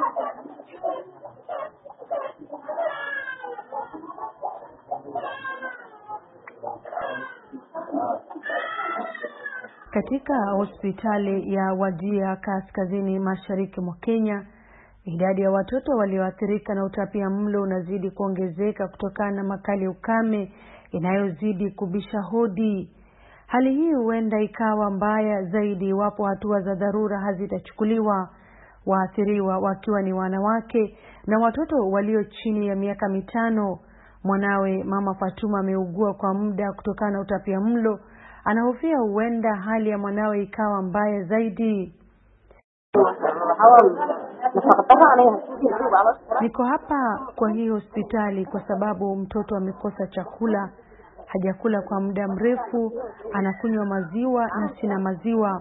Katika hospitali ya Wajir kaskazini mashariki mwa Kenya, idadi ya watoto walioathirika na utapiamlo unazidi kuongezeka kutokana na makali ya ukame inayozidi kubisha hodi. Hali hii huenda ikawa mbaya zaidi iwapo hatua za dharura hazitachukuliwa, waathiriwa wakiwa ni wanawake na watoto walio chini ya miaka 5. Mwanawe Mama Fatuma ameugua kwa muda kutokana na utapiamlo. Anahofia huenda hali ya mwanawe ikawa mbaya zaidi. Niko hapa kwa hii hospitali kwa sababu mtoto amekosa chakula. Hajakula kwa muda mrefu, anakunywa maziwa na sina maziwa.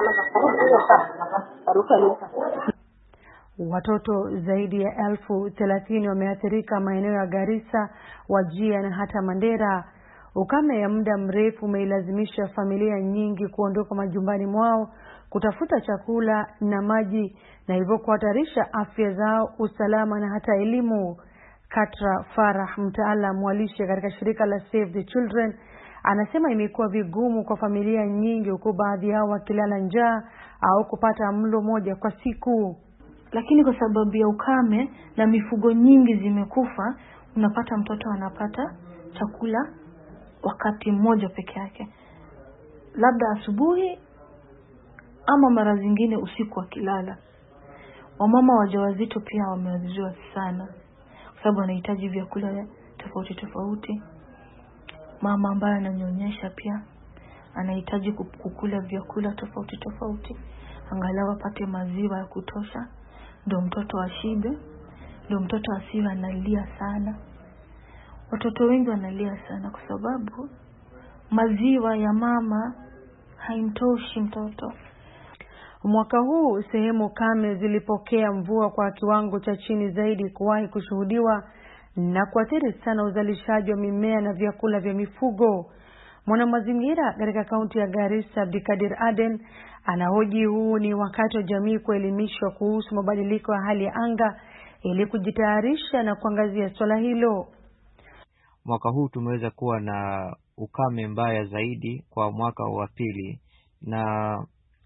Watoto zaidi ya 30,000 wameathirika maeneo ya Garissa, Wajir na hata Mandera. Ukame ya muda mrefu umeilazimisha familia nyingi kuondoka majumbani mwao kutafuta chakula na maji, na hivyo kuhatarisha afya zao, usalama na hata elimu. Katra Farah, mtaalamu wa lishe katika shirika la Save the Children, anasema imekuwa vigumu kwa familia nyingi, huku baadhi yao wakilala njaa au kupata mlo moja kwa siku. Lakini kwa sababu ya ukame na mifugo nyingi zimekufa, unapata mtoto anapata chakula wakati mmoja peke yake, labda asubuhi ama mara zingine usiku akilala. Wamama wajawazito pia wameathiriwa sana kwa sababu wanahitaji vyakula tofauti tofauti. Mama ambaye ananyonyesha pia anahitaji kukula vyakula tofauti tofauti, angalau apate maziwa ya kutosha ndio mtoto ashibe, ndio mtoto asiwe analia sana. Watoto wengi wanalia sana kwa sababu maziwa ya mama haimtoshi mtoto. Mwaka huu sehemu kame zilipokea mvua kwa kiwango cha chini zaidi kuwahi kushuhudiwa na kuathiri sana uzalishaji wa mimea na vyakula vya mifugo. Mwanamazingira katika kaunti ya Garissa, Abdikadir Aden, anahoji huu ni wakati wa jamii kuelimishwa kuhusu mabadiliko ya hali ya anga ili kujitayarisha na kuangazia swala hilo. Mwaka huu tumeweza kuwa na ukame mbaya zaidi kwa mwaka wa pili, na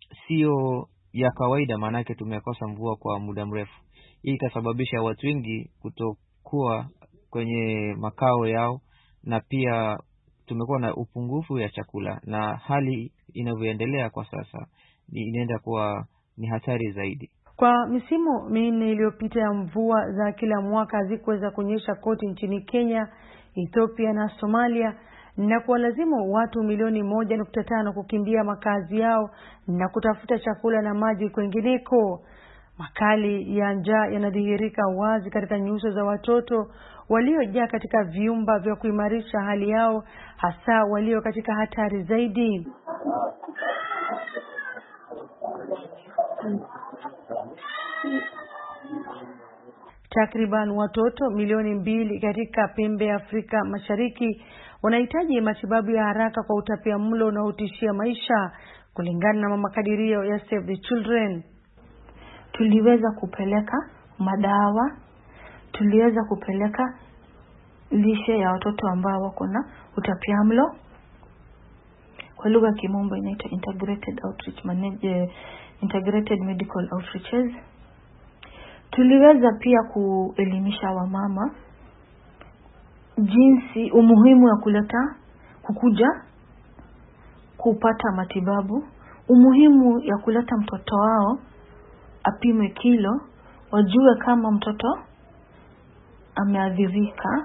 sio ya kawaida, maanake tumekosa mvua kwa muda mrefu. Hii itasababisha watu wengi kutokuwa kwenye makao yao, na pia tumekuwa na upungufu ya chakula, na hali inavyoendelea kwa sasa inaenda kuwa ni hatari zaidi. Kwa misimu 4 iliyopita ya mvua za kila mwaka hazikuweza kunyesha kote nchini Kenya, Ethiopia na Somalia, na kuwalazimu watu milioni 1.5 kukimbia makazi yao na kutafuta chakula na maji kwengineko. Makali ya njaa yanadhihirika wazi katika nyuso za watoto waliojaa katika vyumba vya kuimarisha hali yao, hasa walio katika hatari zaidi. Takriban watoto milioni 2 katika pembe ya Afrika Mashariki wanahitaji matibabu ya haraka kwa utapiamlo unaotishia maisha, kulingana na makadirio ya Save the Children. Tuliweza kupeleka madawa, tuliweza kupeleka lishe ya watoto ambao wako na utapiamlo. Kwa lugha ya kimombo inaitwa integrated medical outreaches. Tuliweza pia kuelimisha wamama jinsi umuhimu wa kukuja kupata matibabu, umuhimu ya kuleta mtoto wao apimwe kilo, wajue kama mtoto ameathirika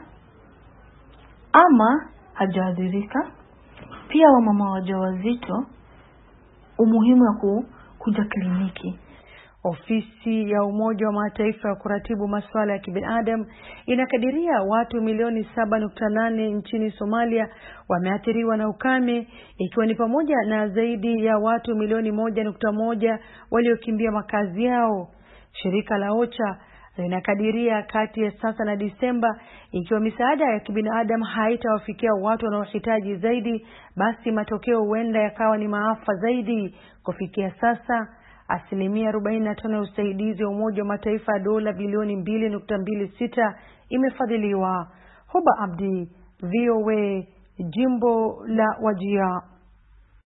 ama hajaadhirika. Pia wamama wajawazito umuhimu ya kuja kliniki. Ofisi ya Umoja wa Mataifa ya kuratibu masuala ya kibinadamu inakadiria watu milioni 7.8 nchini Somalia wameathiriwa na ukame, ikiwa ni pamoja na zaidi ya watu milioni 1.1 waliokimbia makazi yao. Shirika la OCHA linakadiria kati ya sasa na Disemba, ikiwa misaada ya kibinadamu haitawafikia watu wanaohitaji zaidi, basi matokeo huenda yakawa ni maafa zaidi. Kufikia sasa, 45% ya usaidizi wa Umoja wa Mataifa ya dola bilioni 2.26 imefadhiliwa. Huba Abdi, VOA, Jimbo la Wajir.